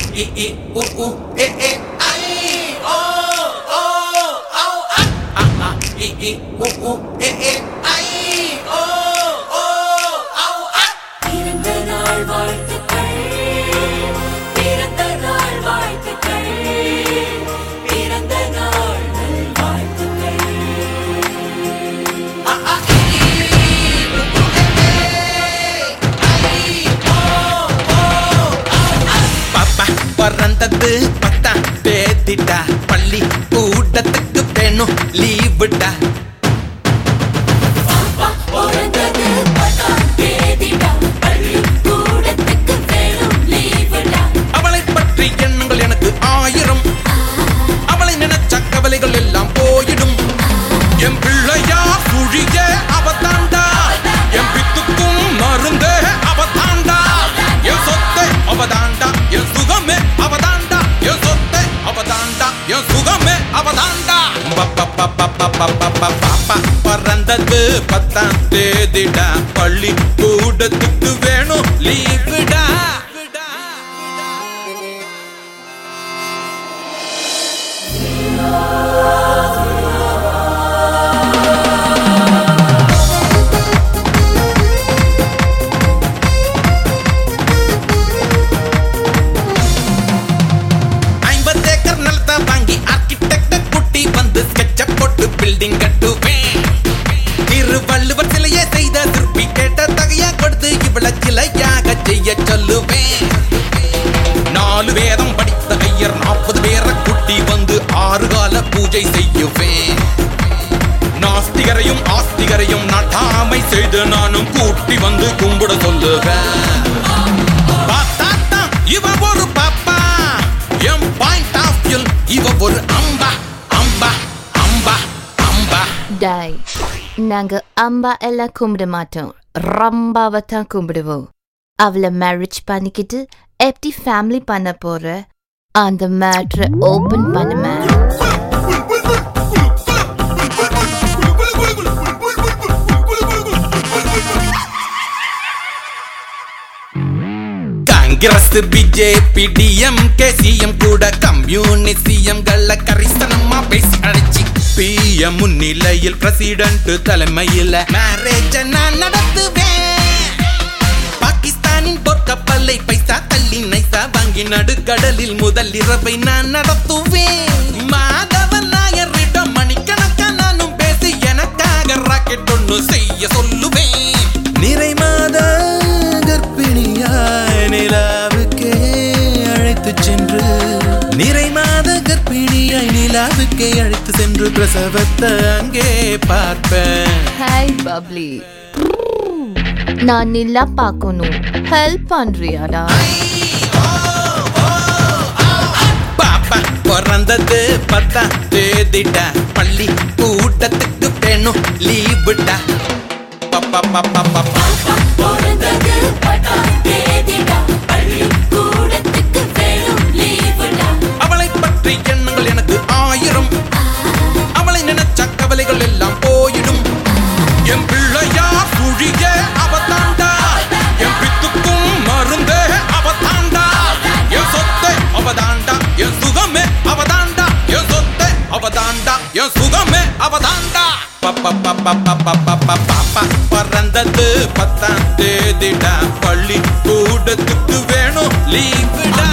I I U U E E I O O O A A I I U U E E I O O O A பிறந்த நாள் வாழ்த்துக்கள் பிறந்த நாள் வாழ்த்துக்கள் பிறந்த நாள் நல்வாழ்த்துக்கள் A A I U U E E I O O O A பாப்பா பிறந்தது 10ஆம் தேதிடா பள்ளி கூடத்துக்கு வேணும் லீவுடா பிறந்தது 10ஆம் தேதிடா பள்ளிக்கூடத்துக்கு வேணும் லீவுடா அவளை பற்றி எண்ணங்கள் எனக்கு 1000 அவளை நினைச்ச கவலைகள் எல்லாம் போயிடும் என் பிள்ளையா சுழிய அவதாண்டா என் பித்துக்கும் மருந்தே அவதாண்டா என் சொத்தை அவதாண்டா என் சுகமே அவதாண்டா என் சொத்தை அவதாண்டா என் சுகமே அவதாண்டா பாப்பா பிறந்தது 10ஆம் தேதிடா பள்ளி கூடத்துக்கு வேணும் லீவுடா பில்டிங் கட்டுவேன் திருவள்ளுவர் சிலையை செய்த சிற்பி கேட்ட தகையா கொடுத்து இவ்வளவு சிலையாக செய்ய சொல்லுவேன் 4 வேதம் படித்த ஐயர் 40 பேரை குட்டி வந்து 6 கால பூஜை செய்யுவேன் நாஸ்திகரையும் ஆஸ்திகரையும் நாட்டாமை செய்து நானும் கூட்டி வந்து கும்பிட சொல்லுவேன் பார்த்தாத்தான் இவ ஒரு பாப்பா என் பாயிண்ட் ஆஃப் வியூ இவ ஒரு அம்பா அம்பா அம்பா டாய் நாங்க அம்பா எல்லாம் கும்பிட மாட்டோம் ரம்பாவை தான் கும்பிடுவோம் அவளை மேரேஜ் பண்ணிக்கிட்டு எப்படி ஃபேமிலி பண்ண போற அந்த மேட்ரை ஓபன் பண்ணுமே காங்கிரஸ் பிஜேபி டிஎம்கே சிஎம் கூட கம்யூனிஸ்ட் சிஎம்கள கரிசனமா பேசி அழைச்சி பிஎம் முன்னிலையில் பிரசிடென்ட் தலைமையில் மேரேஜ் நான் நடத்துவேன் பாகிஸ்தானின் போர்க்கப்பலை பைசா தள்ளி நைசா வாங்கி நடுக்கடலில் முதல் இரவை நான் நடத்துவேன் மாதவன் நாயரிடம் மணிக்கணக்கா நானும் பேசி எனக்காக ராக்கெட் ஒன்று செய்ய சொல்லுவேன் நிறை மாத கர்ப்பிணியாய் நிலாவுக்கே அழைத்து சென்று நிறை மாத கர்ப்பிணியாய் நிலாவுக்கே அழைத்து சென்று பிரசவத்தை அங்கே பார்ப்பேன் ஹாய் பப்ளி நான் நிலா பார்க்கணும் ஹெல்ப் பண்றியாடா பாப்பா பிறந்தது 10ஆம் தேதிடா பள்ளி கூட்டத்துக்கு வேணும் லீவுடா பிறந்தது 10ஆம் தேதிடா பள்ளிக்கூடத்துக்கு வேணும் லீவுடா அவளை பற்றி எண்ணங்கள் எனக்கு 1000 அவளை நினைச்ச கவலைகள் எல்லாம் போயிடும் என் பிள்ளையா சுழிய அவதாண்டா என் பித்துக்கும் மருந்தே அவதாண்டா என் சொத்தை அவதாண்டா என் சுகமே அவதாண்டா என் சொத்தை அவதாண்டா என் சுகமே அவதாண்டா பாப்பா பிறந்தது 10ஆம் தேதிடா பள்ளி கூடத்துக்கு வேணும் லீவுடா